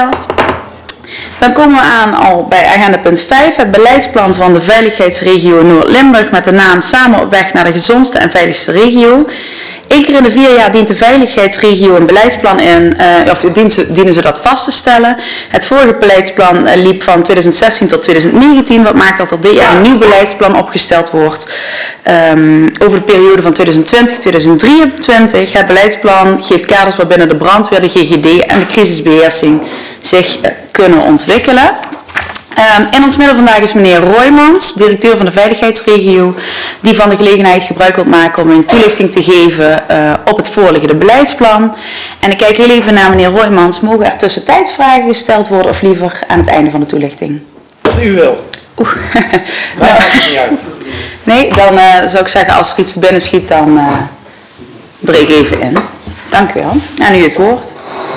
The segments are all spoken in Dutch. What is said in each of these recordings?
Dan komen we aan al bij agenda punt 5, het beleidsplan van de veiligheidsregio Noord-Limburg met de naam Samen op weg naar de gezondste en veiligste regio. Eén keer in de 4 jaar dient de veiligheidsregio een beleidsplan in, dienen ze dat vast te stellen. Het vorige beleidsplan liep van 2016 tot 2019, wat maakt dat er dit jaar een nieuw beleidsplan opgesteld wordt over de periode van 2020-2023. Het beleidsplan geeft kaders waarbinnen de brandweer, de GGD en de crisisbeheersing zich kunnen ontwikkelen. In ons midden vandaag is meneer Roijmans, directeur van de veiligheidsregio, die van de gelegenheid gebruik wil maken om een toelichting te geven op het voorliggende beleidsplan. En ik kijk heel even naar meneer Roijmans. Mogen er tussentijds vragen gesteld worden of liever aan het einde van de toelichting? Wat u wil. Daar maakt het niet uit. Nee, dan zou ik zeggen als er iets te binnen schiet, dan breek even in. Dank u wel. En nu het woord.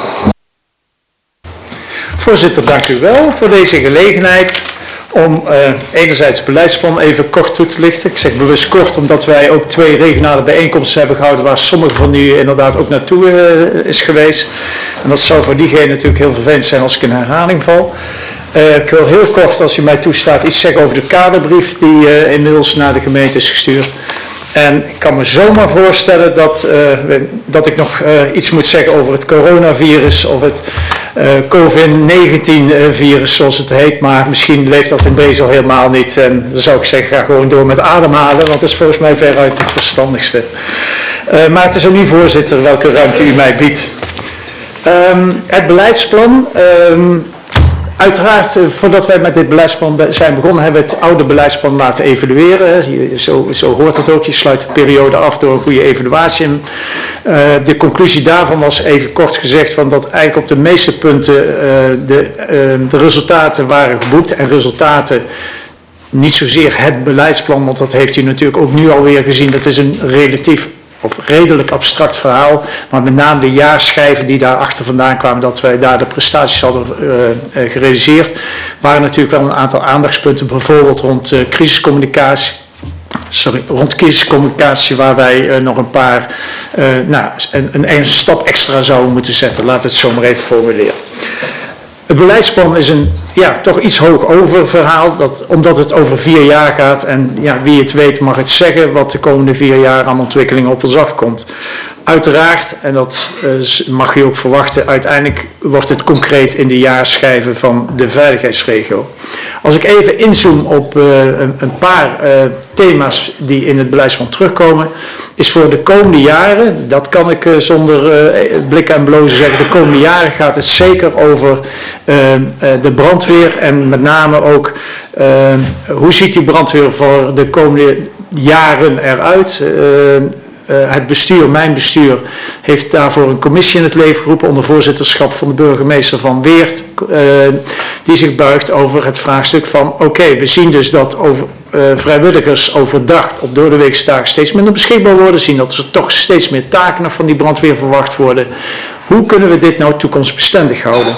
Voorzitter, dank u wel voor deze gelegenheid om enerzijds het beleidsplan even kort toe te lichten. Ik zeg bewust kort omdat wij ook 2 regionale bijeenkomsten hebben gehouden waar sommigen van u inderdaad ook naartoe is geweest. En dat zou voor diegene natuurlijk heel vervelend zijn als ik in herhaling val. Ik wil heel kort, als u mij toestaat, iets zeggen over de kaderbrief die inmiddels naar de gemeente is gestuurd. En ik kan me zomaar voorstellen dat ik nog iets moet zeggen over het coronavirus of het COVID-19-virus zoals het heet. Maar misschien leeft dat in deze al helemaal niet. En dan zou ik zeggen, ga gewoon door met ademhalen, want dat is volgens mij veruit het verstandigste. Maar het is ook niet, voorzitter, welke ruimte u mij biedt. Het beleidsplan... Uiteraard, voordat wij met dit beleidsplan zijn begonnen, hebben we het oude beleidsplan laten evalueren. Zo hoort het ook, je sluit de periode af door een goede evaluatie. De conclusie daarvan was even kort gezegd van dat eigenlijk op de meeste punten de resultaten waren geboekt. En resultaten, niet zozeer het beleidsplan, want dat heeft u natuurlijk ook nu alweer gezien, dat is een redelijk abstract verhaal, maar met name de jaarschijven die daar achter vandaan kwamen, dat wij daar de prestaties hadden gerealiseerd, waren natuurlijk wel een aantal aandachtspunten, bijvoorbeeld rond crisiscommunicatie, waar wij nog een paar, een stap extra zouden moeten zetten. Laten we het zo maar even formuleren. Het beleidsplan is een toch iets hoog over verhaal, omdat het over 4 jaar gaat en wie het weet mag het zeggen wat de komende 4 jaar aan ontwikkelingen op ons afkomt. Uiteraard, en dat mag je ook verwachten, uiteindelijk wordt het concreet in de jaarschijven van de veiligheidsregio. Als ik even inzoom op een paar thema's die in het beleidsplan terugkomen, is voor de komende jaren, dat kan ik zonder blikken en blozen zeggen, de komende jaren gaat het zeker over de brandweer en met name ook hoe ziet die brandweer voor de komende jaren eruit. Het bestuur, mijn bestuur, heeft daarvoor een commissie in het leven geroepen onder voorzitterschap van de burgemeester van Weert, die zich buigt over het vraagstuk van we zien dus dat vrijwilligers overdag op doordeweekse dagen steeds minder beschikbaar worden, zien dat er toch steeds meer taken nog van die brandweer verwacht worden. Hoe kunnen we dit nou toekomstbestendig houden?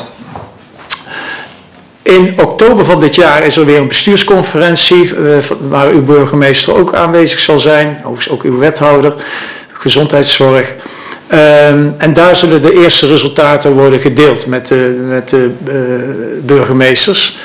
In oktober van dit jaar is er weer een bestuursconferentie waar uw burgemeester ook aanwezig zal zijn, ook uw wethouder, gezondheidszorg. En daar zullen de eerste resultaten worden gedeeld met de burgemeesters.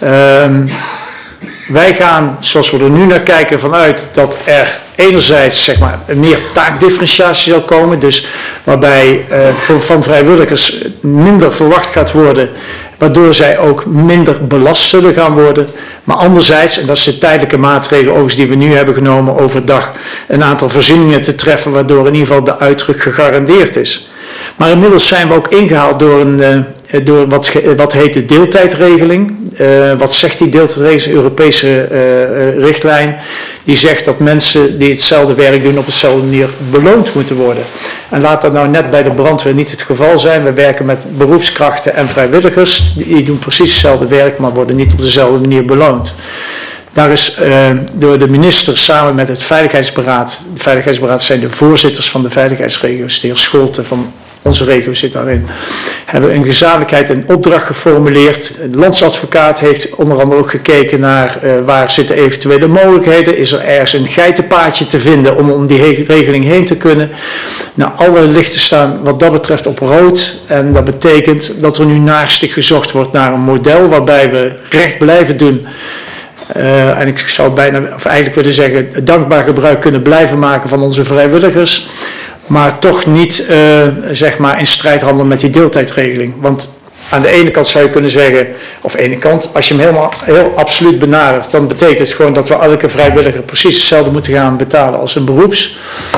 Wij gaan, zoals we er nu naar kijken, vanuit dat er enerzijds meer taakdifferentiatie zal komen, dus waarbij van vrijwilligers minder verwacht gaat worden, waardoor zij ook minder belast zullen gaan worden. Maar anderzijds, en dat is de tijdelijke maatregel die we nu hebben genomen, overdag een aantal voorzieningen te treffen, waardoor in ieder geval de uitdruk gegarandeerd is. Maar inmiddels zijn we ook ingehaald door wat heet de deeltijdregeling. Wat zegt die deeltijdregeling? Een Europese richtlijn. Die zegt dat mensen die hetzelfde werk doen op dezelfde manier beloond moeten worden. En laat dat nou net bij de brandweer niet het geval zijn. We werken met beroepskrachten en vrijwilligers. Die doen precies hetzelfde werk, maar worden niet op dezelfde manier beloond. Daar is door de minister samen met het Veiligheidsberaad, de Veiligheidsberaad zijn de voorzitters van de veiligheidsregio's, de heer Scholte van onze regio zit daarin, hebben een gezamenlijkheid en opdracht geformuleerd. De landsadvocaat heeft onder andere ook gekeken naar waar zitten eventuele mogelijkheden. Is er ergens een geitenpaadje te vinden om die regeling heen te kunnen? Nou, alle lichten staan wat dat betreft op rood. En dat betekent dat er nu naarstig gezocht wordt naar een model waarbij we recht blijven doen. En ik zou eigenlijk willen zeggen, dankbaar gebruik kunnen blijven maken van onze vrijwilligers. Maar toch niet zeg maar in strijd handelen met die deeltijdregeling. Want aan de ene kant zou je kunnen zeggen, of ene kant, als je hem heel absoluut benadert, dan betekent het gewoon dat we elke vrijwilliger precies hetzelfde moeten gaan betalen als een beroeps.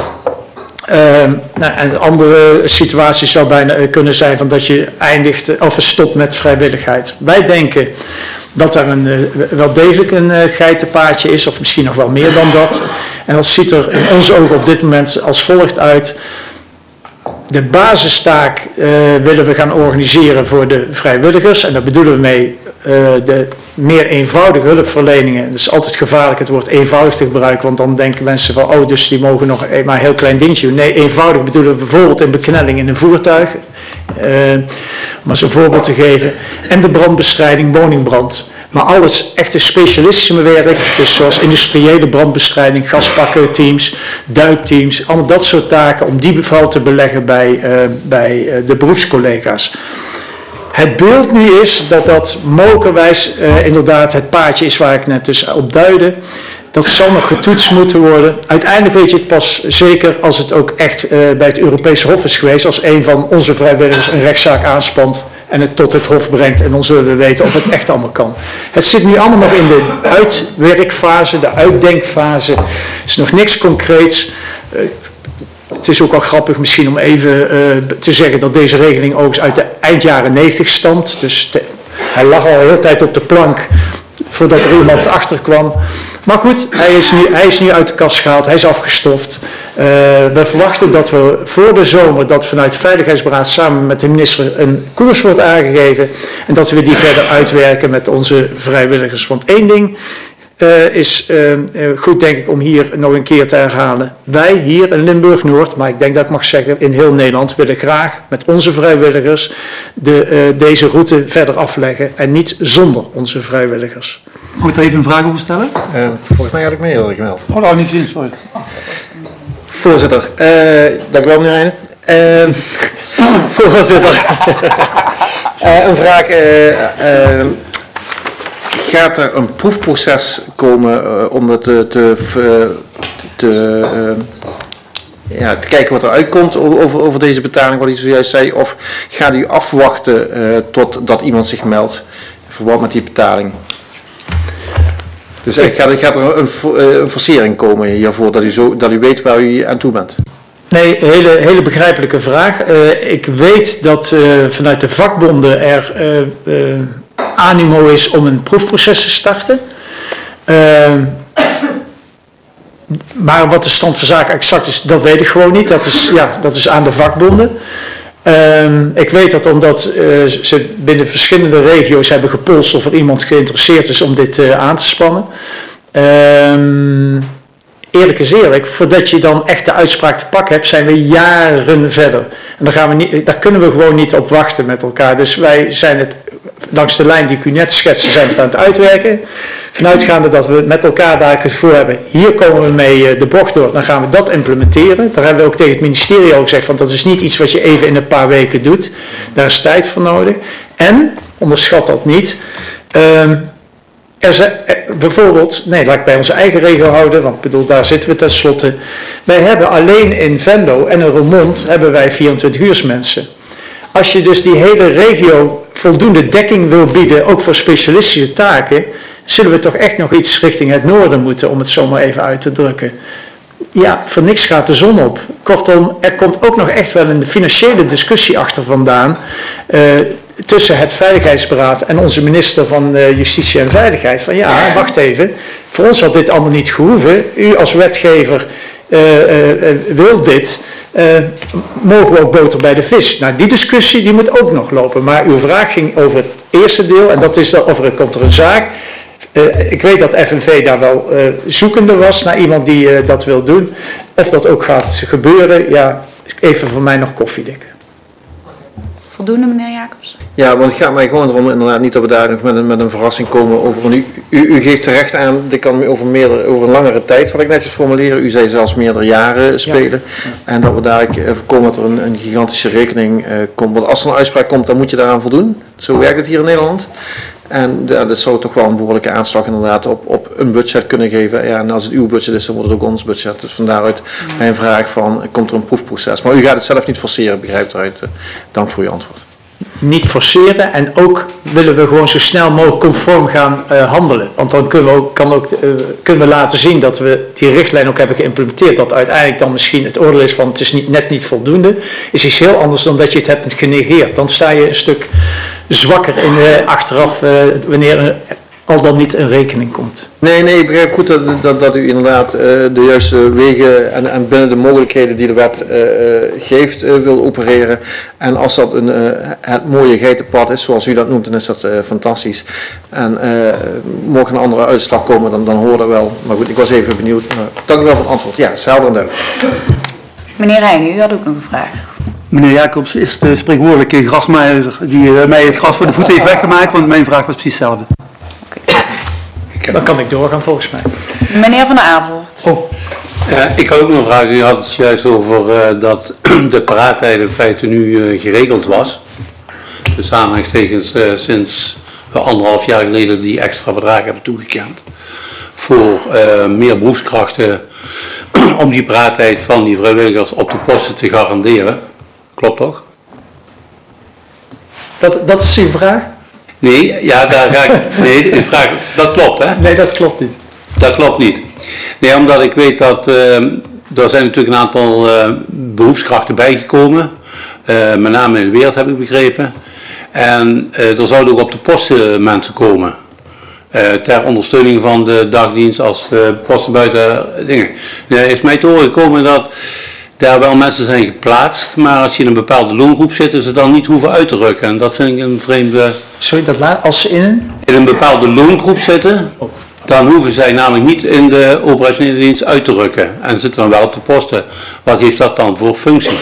En een andere situatie zou bijna kunnen zijn van dat je eindigt of stopt met vrijwilligheid. Wij denken dat er wel degelijk een geitenpaadje is, of misschien nog wel meer dan dat. En dat ziet er in onze ogen op dit moment als volgt uit. De basistaak willen we gaan organiseren voor de vrijwilligers. En daar bedoelen we mee de meer eenvoudige hulpverleningen. Het is altijd gevaarlijk het woord eenvoudig te gebruiken, want dan denken mensen van, oh, dus die mogen nog maar een heel klein dingetje doen. Nee, eenvoudig bedoelen we bijvoorbeeld een beknelling in een voertuig. Om eens een voorbeeld te geven. En de brandbestrijding, woningbrand. Maar alles echte specialistische werk, dus zoals industriële brandbestrijding, gaspakkenteams, duikteams, allemaal dat soort taken, om die vooral te beleggen bij de beroepscollega's. Het beeld nu is dat mogelijkerwijs inderdaad het paadje is waar ik net dus op duidde. Dat zal nog getoetst moeten worden. Uiteindelijk weet je het pas zeker als het ook echt bij het Europese Hof is geweest. Als een van onze vrijwilligers een rechtszaak aanspant en het tot het Hof brengt. En dan zullen we weten of het echt allemaal kan. Het zit nu allemaal nog in de uitwerkfase, de uitdenkfase. Er is nog niks concreets. Het is ook wel grappig misschien om even te zeggen dat deze regeling ook uit de eind jaren 90 stamt. Dus hij lag al een hele tijd op de plank voordat er iemand achter kwam. Maar goed, hij is nu uit de kast gehaald, hij is afgestoft. We verwachten dat we voor de zomer, dat vanuit de Veiligheidsberaad samen met de minister een koers wordt aangegeven. En dat we die verder uitwerken met onze vrijwilligers. Want één ding is goed denk ik om hier nog een keer te herhalen. Wij hier in Limburg-Noord, maar ik denk dat ik mag zeggen in heel Nederland, willen graag met onze vrijwilligers deze route verder afleggen en niet zonder onze vrijwilligers. Mag ik daar even een vraag over stellen? Volgens mij had ik me eerder gemeld. Oh, nou, niet gezien, sorry. Voorzitter, dank u wel meneer Heijnen. Voorzitter, een vraag. Gaat er een proefproces komen om het te kijken wat er uitkomt over deze betaling, wat u zojuist zei? Of gaat u afwachten totdat iemand zich meldt in verband met die betaling? Dus gaat er een forcering komen hiervoor, dat u weet waar u aan toe bent? Nee, hele begrijpelijke vraag. Ik weet dat vanuit de vakbonden er animo is om een proefproces te starten. Maar wat de stand van zaken exact is, dat weet ik gewoon niet. Dat is aan de vakbonden. Ik weet dat omdat ze binnen verschillende regio's hebben gepolst of er iemand geïnteresseerd is om dit aan te spannen. Eerlijk is eerlijk, voordat je dan echt de uitspraak te pakken hebt, zijn we jaren verder. En daar kunnen we gewoon niet op wachten met elkaar. Dus wij zijn het, langs de lijn die ik u net schetste, zijn we het aan het uitwerken. Vanuitgaande dat we met elkaar daar het gevoel hebben, hier komen we mee de bocht door, dan gaan we dat implementeren. Daar hebben we ook tegen het ministerie al gezegd, want dat is niet iets wat je even in een paar weken doet. Daar is tijd voor nodig. En, onderschat dat niet, bijvoorbeeld, laat ik bij onze eigen regio houden, want ik bedoel, daar zitten we tenslotte. Wij hebben alleen in Venlo en in Roermond hebben wij 24-uursmensen. Als je dus die hele regio voldoende dekking wil bieden, ook voor specialistische taken, zullen we toch echt nog iets richting het noorden moeten, om het zo maar even uit te drukken. Ja, voor niks gaat de zon op. Kortom, er komt ook nog echt wel een financiële discussie achter vandaan, tussen het Veiligheidsberaad en onze minister van Justitie en Veiligheid. Van ja, wacht even, voor ons had dit allemaal niet gehoeven. U als wetgever wil dit, mogen we ook boter bij de vis? Nou, die discussie die moet ook nog lopen. Maar uw vraag ging over het eerste deel en dat is dat of komt er een zaak. Ik weet dat FNV daar wel zoekende was naar iemand die dat wil doen. Of dat ook gaat gebeuren, ja, even voor mij nog koffiedik. Voldoende, meneer Jacobs? Ja, want het gaat mij gewoon erom, inderdaad, niet dat we daar nog met een verrassing komen over. Want u geeft terecht aan, dit kan over een langere tijd, zal ik netjes formuleren. U zei zelfs meerdere jaren spelen. Ja. En dat we daar voorkomen dat er een gigantische rekening komt. Want als er een uitspraak komt, dan moet je daaraan voldoen. Zo werkt het hier in Nederland. En dat zou toch wel een behoorlijke aanslag inderdaad op een budget kunnen geven. Ja, en als het uw budget is, dan wordt het ook ons budget. Dus vandaaruit mijn vraag van, komt er een proefproces? Maar u gaat het zelf niet forceren, begrijpt eruit. Dank voor uw antwoord. Niet forceren en ook willen we gewoon zo snel mogelijk conform gaan handelen. Want dan kunnen we laten zien dat we die richtlijn ook hebben geïmplementeerd. Dat uiteindelijk dan misschien het oordeel is van het is net niet voldoende. Is iets heel anders dan dat je het hebt genegeerd. Dan sta je een stuk zwakker in achteraf wanneer al dan niet een rekening komt. Nee, ik begrijp goed dat u inderdaad de juiste wegen en binnen de mogelijkheden die de wet geeft wil opereren. En als dat het mooie geitenpad is, zoals u dat noemt, dan is dat fantastisch. En mocht een andere uitslag komen, dan horen we wel. Maar goed, ik was even benieuwd. Dank u wel voor het antwoord. Ja, het is helder en duidelijk. Meneer Heijnen, u had ook nog een vraag. Meneer Jacobs is de spreekwoordelijke grasmaaier die mij het gras voor de voeten heeft weggemaakt, want mijn vraag was precies hetzelfde. Dan kan ik doorgaan volgens mij. Meneer Van der Avelhoort. Ik had ook nog een vraag. U had het juist over dat de paraatheid in feite nu geregeld was. Dus aanhalingstekens sinds 1,5 jaar geleden die extra bedragen hebben toegekend. Voor meer beroepskrachten om die paraatheid van die vrijwilligers op de posten te garanderen. Klopt toch? Dat is uw vraag? Nee, ja, daar ga ik. Nee, de vraag, dat klopt, hè? Nee, dat klopt niet. Dat klopt niet. Nee, omdat ik weet dat er zijn natuurlijk een aantal beroepskrachten bijgekomen. Met name in Weert heb ik begrepen. En er zouden ook op de posten mensen komen. Ter ondersteuning van de dagdienst als posten buiten dingen. Er is mij te horen gekomen dat daar wel mensen zijn geplaatst, maar als je in een bepaalde loongroep zit, is het dan niet hoeven uit te rukken. En dat vind ik een vreemde... Sorry, als ze in een bepaalde loongroep zitten, dan hoeven zij namelijk niet in de operationele dienst uit te rukken. En zitten dan wel op de posten. Wat heeft dat dan voor functie?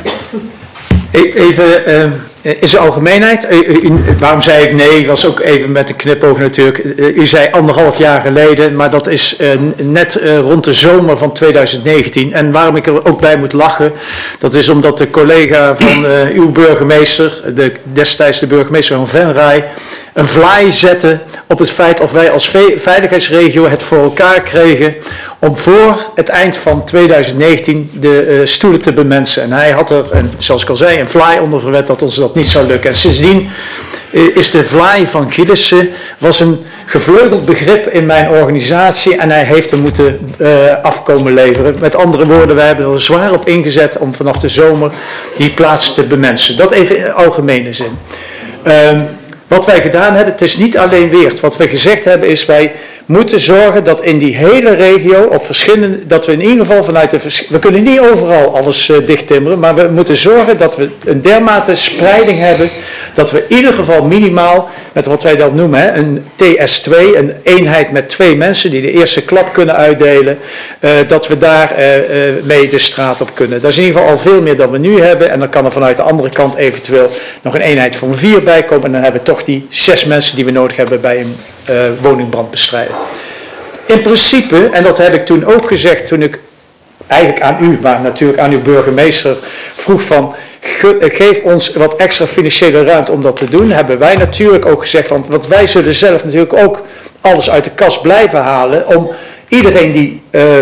Even in zijn algemeenheid, waarom zei ik nee, was ook even met een knipoog natuurlijk. U zei 1,5 jaar geleden, maar dat is net rond de zomer van 2019. En waarom ik er ook bij moet lachen, dat is omdat de collega van uw burgemeester, destijds de burgemeester van Venray, een vlaai zette op het feit of wij als veiligheidsregio het voor elkaar kregen om voor het eind van 2019 de stoelen te bemensen. En hij had er, zoals ik al zei, een vlaai onder verwet dat ons dat niet zou lukken. En sindsdien is de vlaai van Gielissen was een gevleugeld begrip in mijn organisatie en hij heeft er moeten afkomen leveren. Met andere woorden, wij hebben er zwaar op ingezet om vanaf de zomer die plaatsen te bemensen. Dat even in algemene zin. Wat wij gedaan hebben, het is niet alleen Weert. Wat we gezegd hebben is, wij moeten zorgen dat in die hele regio, op verschillende, dat we in ieder geval vanuit we kunnen niet overal alles dichttimmeren, maar we moeten zorgen dat we een dermate spreiding hebben, dat we in ieder geval minimaal, met wat wij dat noemen, een TS2, een eenheid met 2 mensen die de eerste klap kunnen uitdelen, dat we daar mee de straat op kunnen. Dat is in ieder geval al veel meer dan we nu hebben en dan kan er vanuit de andere kant eventueel nog een eenheid van 4 bij komen en dan hebben we toch die 6 mensen die we nodig hebben bij een woningbrandbestrijding. In principe, en dat heb ik toen ook gezegd toen ik eigenlijk aan u, maar natuurlijk aan uw burgemeester vroeg van geef ons wat extra financiële ruimte om dat te doen, hebben wij natuurlijk ook gezegd van, want wij zullen zelf natuurlijk ook alles uit de kas blijven halen om iedereen die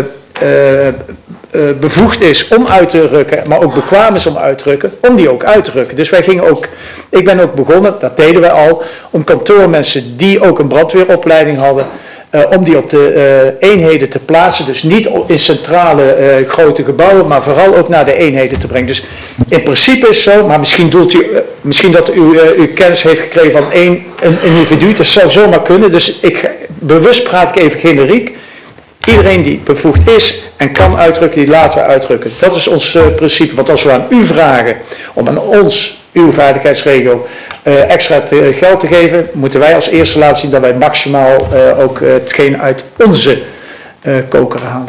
bevoegd is om uit te rukken, maar ook bekwaam is om uit te rukken, om die ook uit te rukken. Dus wij gingen ook, ik ben ook begonnen, dat deden wij al, om kantoormensen die ook een brandweeropleiding hadden, om die op de eenheden te plaatsen. Dus niet in centrale grote gebouwen, maar vooral ook naar de eenheden te brengen. Dus in principe is het zo, maar misschien doelt u, misschien dat u kennis heeft gekregen van een individu, dat zou zomaar kunnen. Dus bewust praat ik even generiek. Iedereen die bevoegd is en kan uitrukken, die laten we uitrukken. Dat is ons principe. Want als we aan u vragen om aan ons, uw veiligheidsregio, extra geld te geven, moeten wij als eerste laten zien dat wij maximaal ook hetgeen uit onze koker halen.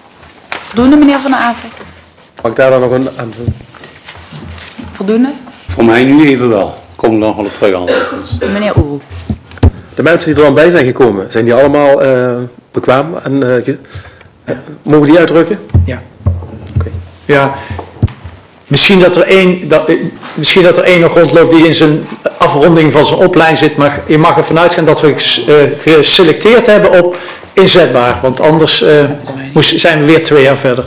Voldoende, meneer Van der Avelhoort? Mag ik daar dan nog een... Voldoende? Voor mij nu even wel. Kom dan wel op terug anders. Meneer Oeroe. De mensen die er dan bij zijn gekomen, zijn die allemaal bekwaam en mogen die uitdrukken? Ja. Oké. Ja. Misschien dat er één nog rondloopt die in zijn afronding van zijn opleiding zit, maar je mag ervan uitgaan dat we geselecteerd hebben op inzetbaar, want anders zijn we weer 2 jaar verder.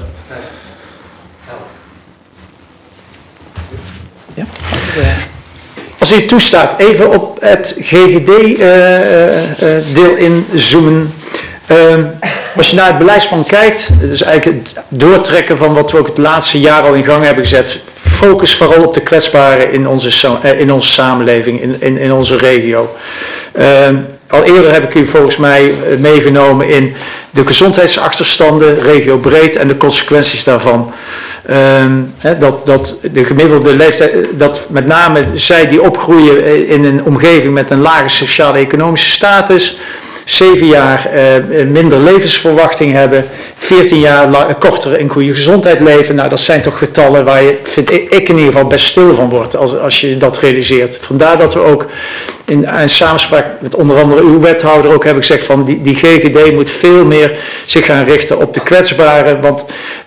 Ja? Als u het toestaat, even op het GGD-deel inzoomen. Als je naar het beleidsplan kijkt, dat is eigenlijk het doortrekken van wat we ook het laatste jaar al in gang hebben gezet. Focus vooral op de kwetsbaren in onze samenleving, in onze regio. Al eerder heb ik u volgens mij meegenomen in de gezondheidsachterstanden, regio breed en de consequenties daarvan. Dat de gemiddelde leeftijd, dat met name zij die opgroeien in een omgeving met een lage sociaal-economische status, 7 jaar minder levensverwachting hebben, 14 jaar korter in goede gezondheid leven. Nou, dat zijn toch getallen waar je, vind ik in ieder geval best stil van wordt als je dat realiseert. Vandaar dat we ook in samenspraak met onder andere uw wethouder ook hebben gezegd van die GGD moet veel meer zich gaan richten op de kwetsbaren, want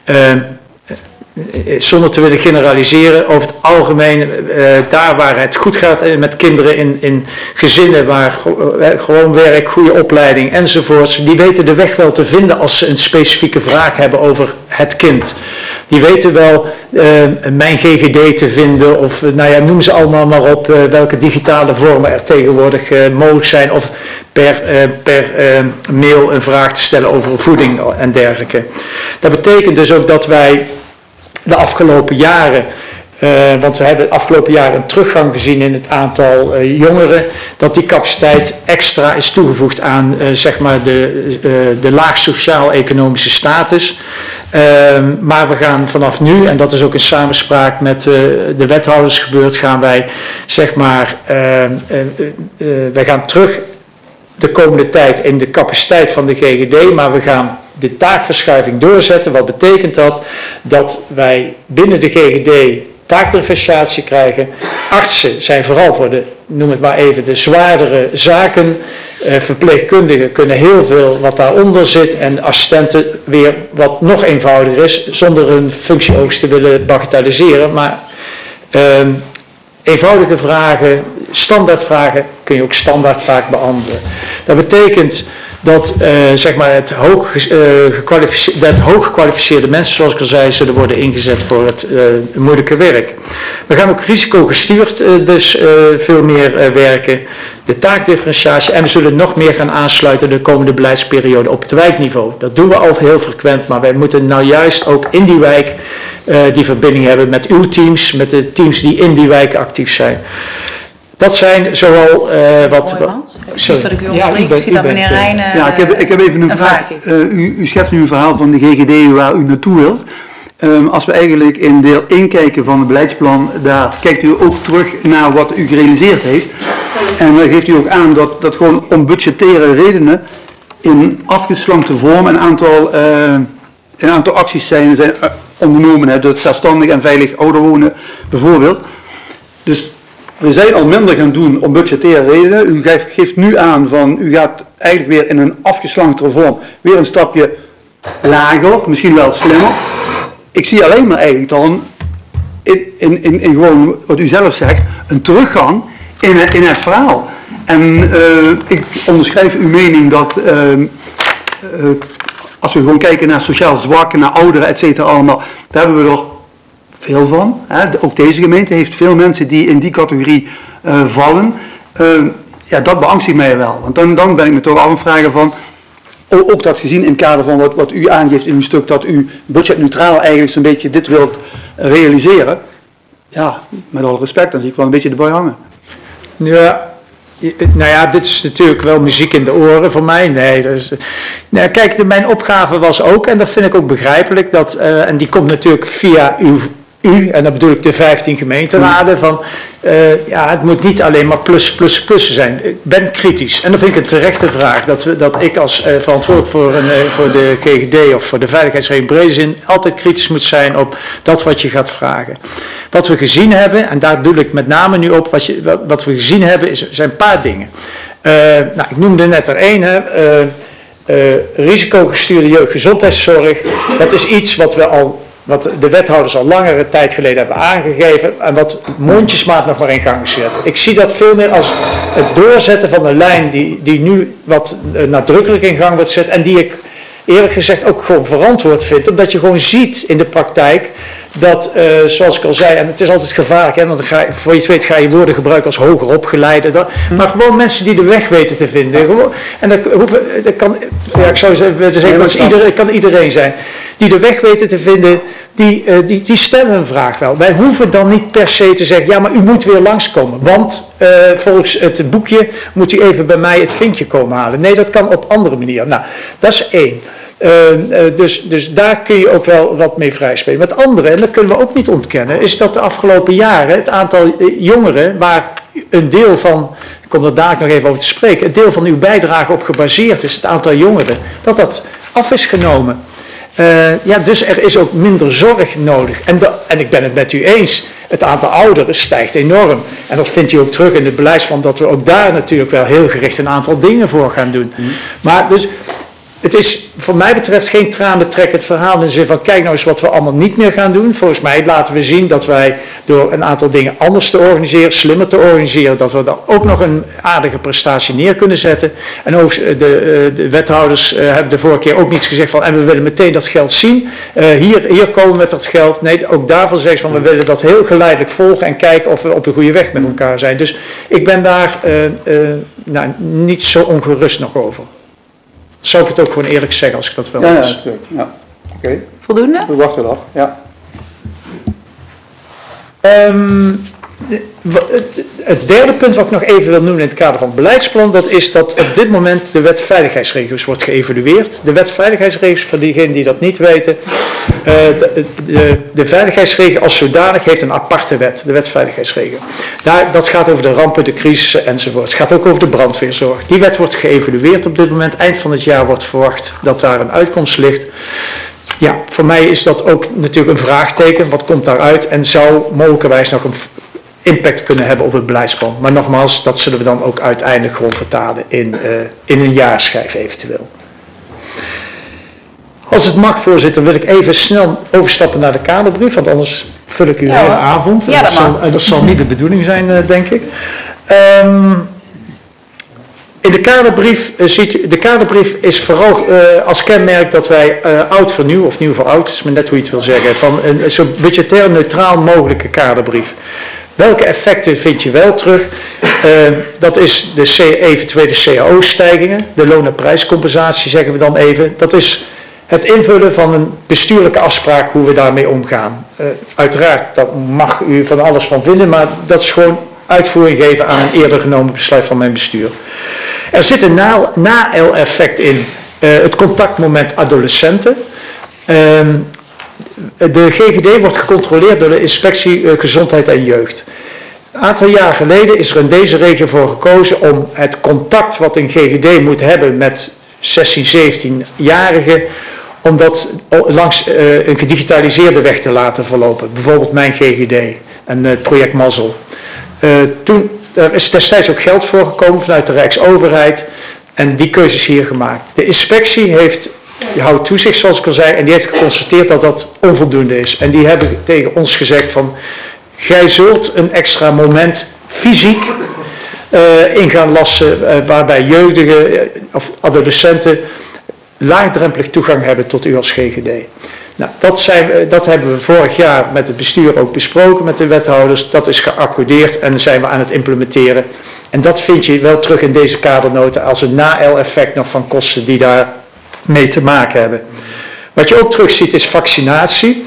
zonder te willen generaliseren, over het algemeen, daar waar het goed gaat met kinderen in gezinnen waar gewoon werk, goede opleiding enzovoorts, die weten de weg wel te vinden als ze een specifieke vraag hebben over het kind. Die weten wel mijn GGD te vinden of noem ze allemaal maar op welke digitale vormen er tegenwoordig mogelijk zijn of per mail een vraag te stellen over voeding en dergelijke. Dat betekent dus ook dat wij de afgelopen jaren, want we hebben de afgelopen jaren een teruggang gezien in het aantal jongeren, dat die capaciteit extra is toegevoegd aan zeg maar de laag sociaal-economische status. Maar we gaan vanaf nu, en dat is ook in samenspraak met de wethouders gebeurd, gaan wij zeg maar, wij gaan terug de komende tijd in de capaciteit van de GGD, maar we gaan de taakverschuiving doorzetten. Wat betekent dat? Dat wij binnen de GGD taakdifferentiatie krijgen. Artsen zijn vooral voor de, noem het maar even, de zwaardere zaken. Verpleegkundigen kunnen heel veel wat daaronder zit en assistenten weer wat nog eenvoudiger is, zonder hun functieoogst te willen bagatelliseren. Maar eenvoudige vragen, standaardvragen kun je ook standaard vaak beantwoorden. Dat betekent dat zeg maar het hooggekwalificeerde mensen, zoals ik al zei, zullen worden ingezet voor het moeilijke werk. We gaan ook risicogestuurd dus veel meer werken. De taakdifferentiatie en we zullen nog meer gaan aansluiten de komende beleidsperiode op het wijkniveau. Dat doen we al heel frequent, maar wij moeten nou juist ook in die wijk die verbinding hebben met uw teams, met de teams die in die wijken actief zijn. Dat zijn zowel wat... Sorry dat ik u onderbreek. Ik zie dat meneer Rijn ik heb even een vraag. U schetst nu een verhaal van de GGD waar u naartoe wilt. Als we eigenlijk in deel 1 kijken van het beleidsplan, daar kijkt u ook terug naar wat u gerealiseerd heeft. En dan geeft u ook aan dat gewoon om budgettaire redenen in afgeslankte vorm een aantal acties zijn ondernomen. Het zelfstandig en veilig ouder wonen bijvoorbeeld. Dus we zijn al minder gaan doen om budgettaire redenen. U geeft nu aan van u gaat eigenlijk weer in een afgeslanktere vorm weer een stapje lager, misschien wel slimmer. Ik zie alleen maar eigenlijk dan in gewoon wat u zelf zegt, een teruggang in het verhaal. En ik onderschrijf uw mening dat als we gewoon kijken naar sociaal zwakken, naar ouderen, et cetera allemaal, daar hebben we er veel van. Ook deze gemeente heeft veel mensen die in die categorie vallen. Dat beangstigt mij wel. Want dan ben ik me toch af aan het vragen van, ook dat gezien in het kader van wat u aangeeft in uw stuk, dat u budgetneutraal eigenlijk zo'n beetje dit wilt realiseren. Ja, met alle respect, dan zie ik wel een beetje de bui hangen. Ja, nou ja, dit is natuurlijk wel muziek in de oren voor mij. Nee, kijk, mijn opgave was ook, en dat vind ik ook begrijpelijk, en die komt natuurlijk via u, en dan bedoel ik de 15 gemeenteraden, van het moet niet alleen maar plus zijn. Ik ben kritisch. En dan vind ik een terechte vraag dat ik als verantwoordelijk voor de GGD of voor de veiligheidsregio in brede zin altijd kritisch moet zijn op dat wat je gaat vragen. Wat we gezien hebben, en daar doe ik met name nu op, wat we gezien hebben zijn een paar dingen. Ik noemde net er één, risicogestuurde jeugdgezondheidszorg. Dat is iets wat de wethouders al langere tijd geleden hebben aangegeven en wat mondjesmaat nog maar in gang is gezet. Ik zie dat veel meer als het doorzetten van een lijn die nu wat nadrukkelijk in gang wordt gezet en die ik eerlijk gezegd ook gewoon verantwoord vind, omdat je gewoon ziet in de praktijk dat, zoals ik al zei, en het is altijd gevaarlijk, hè, want voor je het weet ga je woorden gebruiken als hoger opgeleide, maar gewoon mensen die de weg weten te vinden. Gewoon, en dat kan, ik zou zeggen, het kan iedereen zijn. Die de weg weten te vinden, die stellen een vraag wel. Wij hoeven dan niet per se te zeggen, ja, maar u moet weer langskomen, want volgens het boekje moet u even bij mij het vinkje komen halen. Nee, dat kan op andere manieren. Nou, dat is één. Dus daar kun je ook wel wat mee vrijspelen. Met andere, en dat kunnen we ook niet ontkennen, is dat de afgelopen jaren het aantal jongeren, waar een deel van, ik kom er dadelijk nog even over te spreken, een deel van uw bijdrage op gebaseerd is, het aantal jongeren, dat af is genomen. Dus er is ook minder zorg nodig. En ik ben het met u eens, het aantal ouderen stijgt enorm. En dat vindt u ook terug in het beleidsplan, dat we ook daar natuurlijk wel heel gericht een aantal dingen voor gaan doen. Maar dus, het is voor mij betreft geen tranentrekkend verhaal in de zin van kijk nou eens wat we allemaal niet meer gaan doen. Volgens mij laten we zien dat wij door een aantal dingen anders te organiseren, slimmer te organiseren, dat we dan ook nog een aardige prestatie neer kunnen zetten. En ook de wethouders hebben de vorige keer ook niets gezegd van en we willen meteen dat geld zien. Hier komen we met dat geld. Nee, ook daarvan zeggen ze van we willen dat heel geleidelijk volgen en kijken of we op de goede weg met elkaar zijn. Dus ik ben daar niet zo ongerust nog over. Zou ik het ook gewoon eerlijk zeggen als ik dat wel Ja, was. natuurlijk. Ja. Oké. Voldoende? We wachten af. Ja. Het derde punt wat ik nog even wil noemen in het kader van het beleidsplan, dat is dat op dit moment de wet veiligheidsregio's wordt geëvalueerd. De wet veiligheidsregio's, voor diegenen die dat niet weten, de veiligheidsregio als zodanig heeft een aparte wet, de wet veiligheidsregio. Dat gaat over de rampen, de crisissen enzovoort. Het gaat ook over de brandweerzorg. Die wet wordt geëvalueerd op dit moment. Eind van het jaar wordt verwacht dat daar een uitkomst ligt. Ja, voor mij is dat ook natuurlijk een vraagteken. Wat komt daaruit en zou mogelijkerwijs nog een impact kunnen hebben op het beleidsplan. Maar nogmaals, dat zullen we dan ook uiteindelijk gewoon vertalen in een jaarschijf eventueel. Als het mag, voorzitter, wil ik even snel overstappen naar de kaderbrief, want anders vul ik uw hele avond. Ja, dat zal niet de bedoeling zijn, denk ik. In de kaderbrief is vooral als kenmerk dat wij oud voor nieuw, of nieuw voor oud, is maar net hoe je het wil zeggen, van een zo budgetair neutraal mogelijke kaderbrief. Welke effecten vind je wel terug? Dat is de eventuele CAO-stijgingen, de loon- en prijscompensatie zeggen we dan even. Dat is het invullen van een bestuurlijke afspraak hoe we daarmee omgaan. Uiteraard, daar mag u van alles van vinden, maar dat is gewoon uitvoering geven aan een eerder genomen besluit van mijn bestuur. Er zit een na-effect in, het contactmoment adolescenten. De GGD wordt gecontroleerd door de inspectie gezondheid en jeugd. Een aantal jaar geleden is er in deze regio voor gekozen om het contact wat een GGD moet hebben met 16, 17-jarigen, om dat langs een gedigitaliseerde weg te laten verlopen. Bijvoorbeeld mijn GGD en het project Mazzel. Er is destijds ook geld voor gekomen vanuit de Rijksoverheid en die keuze is hier gemaakt. De inspectie houdt toezicht zoals ik al zei en die heeft geconstateerd dat dat onvoldoende is. En die hebben tegen ons gezegd van gij zult een extra moment fysiek in gaan lassen waarbij jeugdigen of adolescenten laagdrempelig toegang hebben tot u als GGD. Nou, dat hebben we vorig jaar met het bestuur ook besproken met de wethouders. Dat is geaccordeerd en zijn we aan het implementeren. En dat vind je wel terug in deze kadernoten als een na-effect nog van kosten die daar mee te maken hebben. Wat je ook terug ziet is vaccinatie.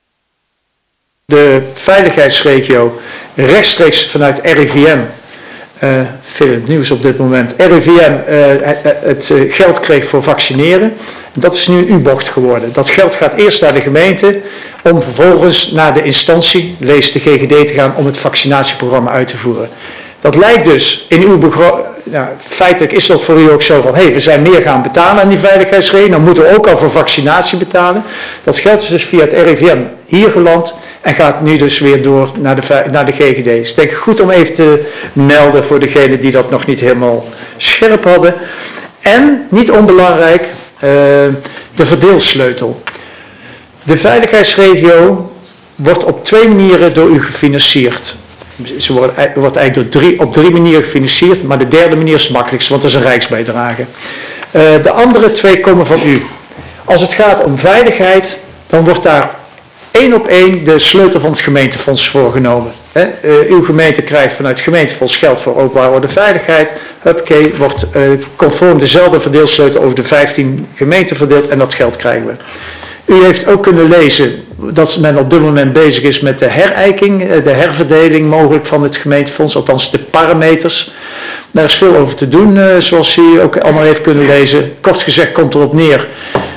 De veiligheidsregio rechtstreeks vanuit RIVM veel in het nieuws op dit moment, RIVM het geld kreeg voor vaccineren. Dat is nu een U-bocht geworden. Dat geld gaat eerst naar de gemeente om vervolgens naar de instantie, lees de GGD, te gaan om het vaccinatieprogramma uit te voeren. Dat lijkt dus in uw feitelijk is dat voor u ook zo van, we zijn meer gaan betalen aan die veiligheidsregio, dan moeten we ook al voor vaccinatie betalen. Dat geld is dus via het RIVM hier geland en gaat nu dus weer door naar de GGD. Dus ik denk goed om even te melden voor degenen die dat nog niet helemaal scherp hadden. En, niet onbelangrijk, de verdeelsleutel. De veiligheidsregio wordt op 2 manieren door u gefinancierd. Ze wordt eigenlijk op 3 manieren gefinancierd, maar de derde manier is het makkelijkst, want dat is een rijksbijdrage. De andere 2 komen van u. Als het gaat om veiligheid, dan wordt daar 1 op 1 de sleutel van het gemeentefonds voorgenomen. Uw gemeente krijgt vanuit het gemeentefonds geld voor openbare orde veiligheid. Huppakee, wordt conform dezelfde verdeelsleutel over de 15 gemeenten verdeeld en dat geld krijgen we. U heeft ook kunnen lezen dat men op dit moment bezig is met de herijking, de herverdeling mogelijk van het gemeentefonds, althans de parameters. Daar is veel over te doen, zoals u ook allemaal heeft kunnen lezen. Kort gezegd komt erop neer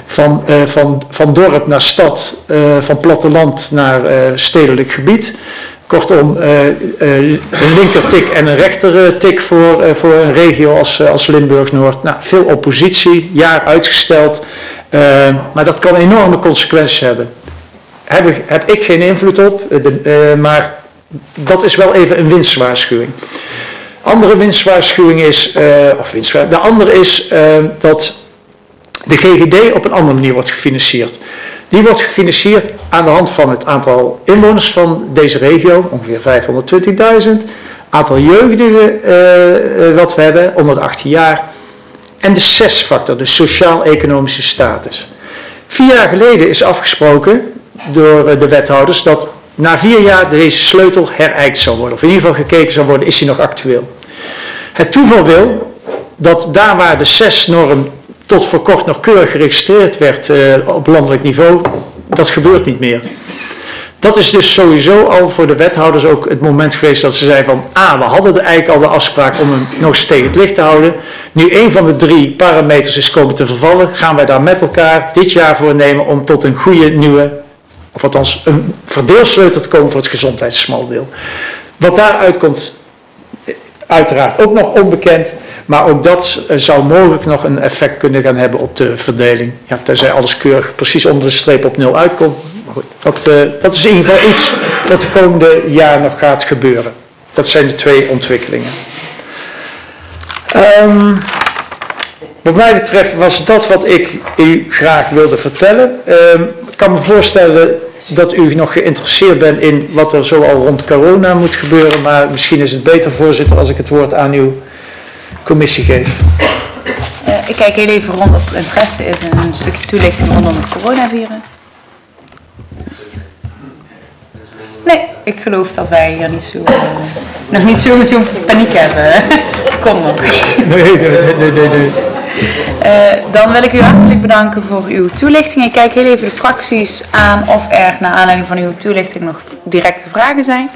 van dorp naar stad, van platteland naar stedelijk gebied. Kortom, een linkertik en een rechtertik voor een regio als Limburg-Noord. Nou, veel oppositie, jaar uitgesteld. Maar dat kan enorme consequenties hebben. Heb ik geen invloed op, maar dat is wel even een winstwaarschuwing. Andere winstwaarschuwing is, de andere is dat de GGD op een andere manier wordt gefinancierd. Die wordt gefinancierd aan de hand van het aantal inwoners van deze regio, ongeveer 520.000, aantal jeugdigen wat we hebben, onder de 18 jaar, en de SES-factor, de sociaal-economische status. 4 jaar geleden is afgesproken door de wethouders dat na 4 jaar deze sleutel herijkt zou worden, of in ieder geval gekeken zou worden, is die nog actueel. Het toeval wil dat daar waar de SES-norm tot voor kort nog keurig geregistreerd werd op landelijk niveau, dat gebeurt niet meer. Dat is dus sowieso al voor de wethouders ook het moment geweest dat ze zeiden van, we hadden eigenlijk al de afspraak om hem nog eens tegen het licht te houden. Nu 1 van de 3 parameters is komen te vervallen, gaan wij daar met elkaar dit jaar voor nemen om tot een goede nieuwe, of althans een verdeelsleutel te komen voor het gezondheidssmaldeel. Wat daaruit komt, uiteraard ook nog onbekend, maar ook dat zou mogelijk nog een effect kunnen gaan hebben op de verdeling. Ja, tenzij alles keurig precies onder de streep op 0 uitkomt. Maar goed, dat is in ieder geval iets wat de komende jaar nog gaat gebeuren. Dat zijn de 2 ontwikkelingen. Wat mij betreft was dat wat ik u graag wilde vertellen. Ik kan me voorstellen dat u nog geïnteresseerd bent in wat er zoal rond corona moet gebeuren, maar misschien is het beter, voorzitter, als ik het woord aan uw commissie geef. Ik kijk heel even rond of er interesse is in een stukje toelichting rondom het coronavirus. Nee, ik geloof dat wij hier niet nog niet zo'n paniek hebben. Kom nog. Nee. Dan wil ik u hartelijk bedanken voor uw toelichting. Ik kijk heel even de fracties aan of er naar aanleiding van uw toelichting nog directe vragen zijn.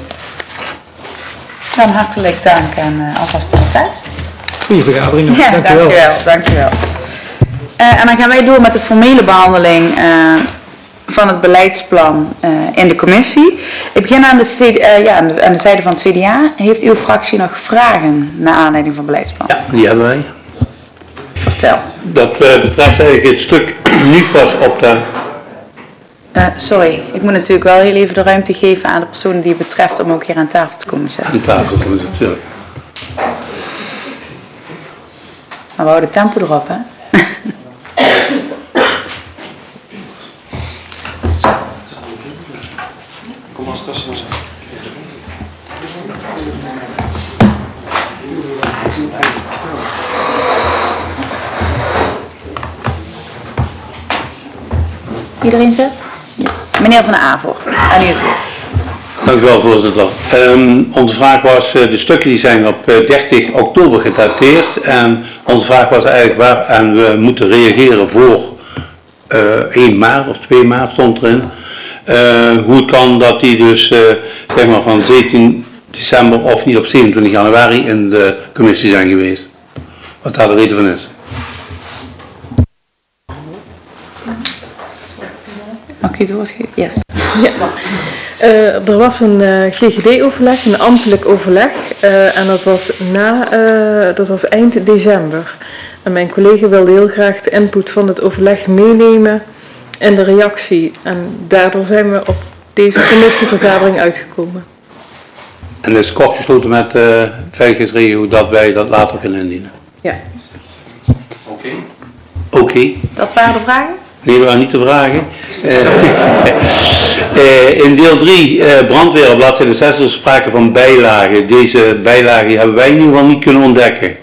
Dan hartelijk dank en alvast tot thuis. Goeie vergadering nog. Ja, dankjewel. En dan gaan wij door met de formele behandeling van het beleidsplan in de commissie. Ik begin aan de zijde van het CDA. Heeft uw fractie nog vragen naar aanleiding van het beleidsplan? Ja, die hebben wij. Vertel. Dat betreft eigenlijk het stuk nu pas op de... Sorry, ik moet natuurlijk wel heel even de ruimte geven aan de personen die het betreft om ook hier aan tafel te komen zitten. Aan tafel komen zitten. Maar we houden tempo erop, hè? Kom als dat zo. Iedereen zit? Yes. Meneer Van Avort, aan u het woord. Dank u wel, voorzitter. Onze vraag was, de stukken die zijn op 30 oktober gedateerd en onze vraag was eigenlijk waaraan we moeten reageren voor 1 maart of 2 maart stond erin. Hoe het kan dat die dus zeg maar van 17 december of niet op 27 januari in de commissie zijn geweest. Wat daar de reden van is. Mag ik het woord geven? Yes. Er was een GGD-overleg, een ambtelijk overleg, en dat was eind december. En mijn collega wilde heel graag de input van het overleg meenemen in de reactie. En daardoor zijn we op deze commissievergadering uitgekomen. En is kort gesloten met de veiligheidsregio dat wij dat later kunnen indienen. Ja. Oké. Dat waren de vragen? Nee, dat waren niet de vragen. In deel 3, brandweer, op bladzijde 6, er sprake van bijlagen. Deze bijlagen hebben wij in ieder geval niet kunnen ontdekken.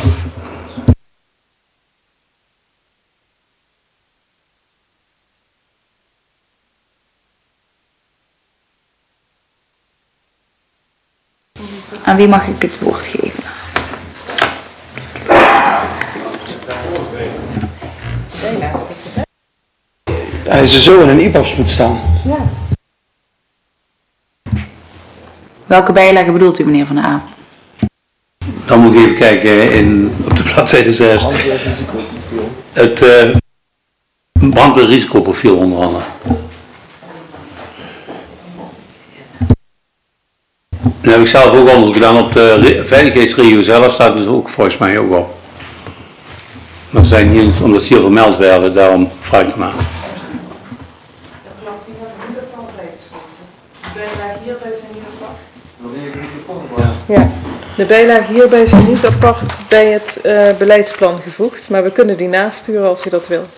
Aan wie mag ik het woord geven? Hij is er zo in een IBABS moet staan. Welke bijlage bedoelt u, meneer Van der Aap? Dan moet ik even kijken op de bladzijde 6. Het brandweerrisicoprofiel onder andere. Nu heb ik zelf ook onderzoek gedaan op de veiligheidsregio zelf, staat dus ook volgens mij ook op. Maar ze zijn niet, omdat ze hier vermeld werden, daarom vraag ik maar. Ja, de bijlagen hierbij zijn niet apart bij het beleidsplan gevoegd, maar we kunnen die nasturen als u dat wil.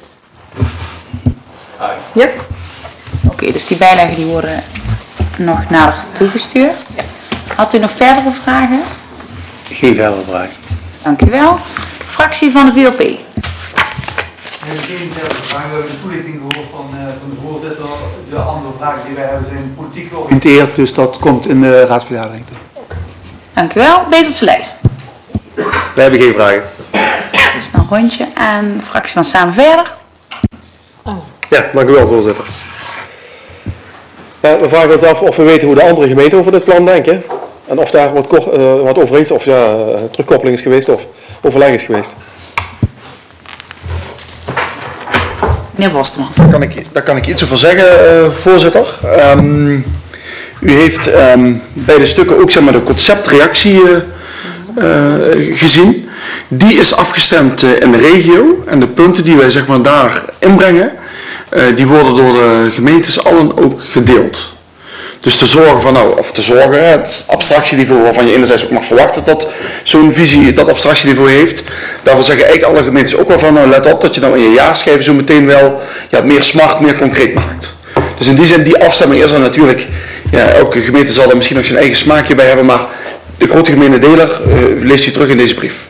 Ja? Oké, dus die bijlagen die worden nog nader toegestuurd. Had u nog verdere vragen? Geen verdere vragen. Dank u wel. Fractie van de VLP. Geen verdere vragen. We hebben een toelichting gehoord van de voorzitter. De andere vragen die wij hebben zijn politiek georiënteerd, dus dat komt in de raadsvergadering toe. Dank u wel. Bezeltse lijst. Wij hebben geen vragen. Dus een rondje. En de fractie van Samen Verder. Ja, dank u wel, voorzitter. We vragen ons af of we weten hoe de andere gemeenten over dit plan denken. En of daar wat overeenst of terugkoppeling is geweest of overleg is geweest. Meneer Vosterman. Daar kan ik iets over zeggen, voorzitter. U heeft bij de stukken ook zeg maar, de conceptreactie gezien. Die is afgestemd in de regio en de punten die wij zeg maar, daar inbrengen, die worden door de gemeentes allen ook gedeeld. Dus te zorgen van, het abstractieniveau waarvan je enerzijds ook mag verwachten dat zo'n visie dat abstractieniveau heeft. Daarvoor zeggen eigenlijk alle gemeentes ook wel van, let op dat je dan in je jaarschijven zo meteen wel meer smart, meer concreet maakt. Dus in die zin, die afstemming is er natuurlijk, elke gemeente zal er misschien nog zijn eigen smaakje bij hebben, maar de grote gemene deler leest u terug in deze brief.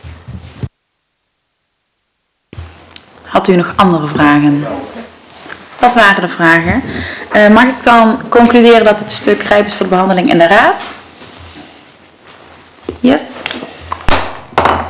Had u nog andere vragen? Dat waren de vragen. Mag ik dan concluderen dat het stuk rijp is voor de behandeling in de raad? Yes.